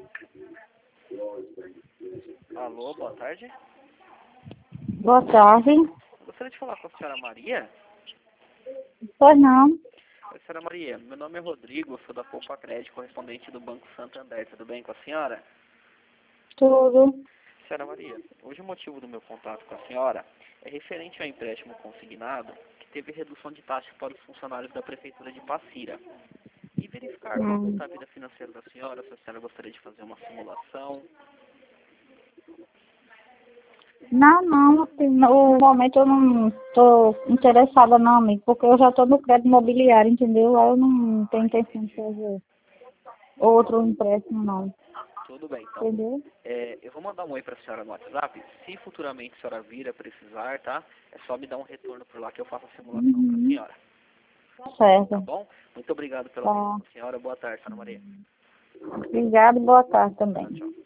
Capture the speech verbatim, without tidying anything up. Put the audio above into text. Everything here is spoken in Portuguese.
Alô, boa tarde. Boa tarde. Gostaria de falar com a senhora Maria? Pois não. Oi, senhora Maria. Meu nome é Rodrigo, sou da Poupa Crédito, correspondente do Banco Santander. Tudo bem com a senhora? Tudo. Senhora Maria, hoje o motivo do meu contato com a senhora é referente ao empréstimo consignado que teve redução de taxa para os funcionários da Prefeitura de Passira. E verificar como Hum. está a vida financeira da senhora, se a senhora gostaria de fazer uma simulação. Não, não. assim, No momento eu não estou interessada não, amigo, porque eu já estou no crédito imobiliário, entendeu? Aí eu não tenho Ah, intenção de entendi. fazer outro empréstimo não. Tudo bem, então. Entendeu? É, eu vou mandar um oi para a senhora no WhatsApp. Se futuramente a senhora vir a precisar, tá? É só me dar um retorno por lá que eu faço a simulação para a Uhum. senhora. Tá Certo. bom? Muito obrigado pela Tá. atenção, senhora. Boa tarde, senhora Maria. Obrigada e boa tarde também. Tchau, tchau.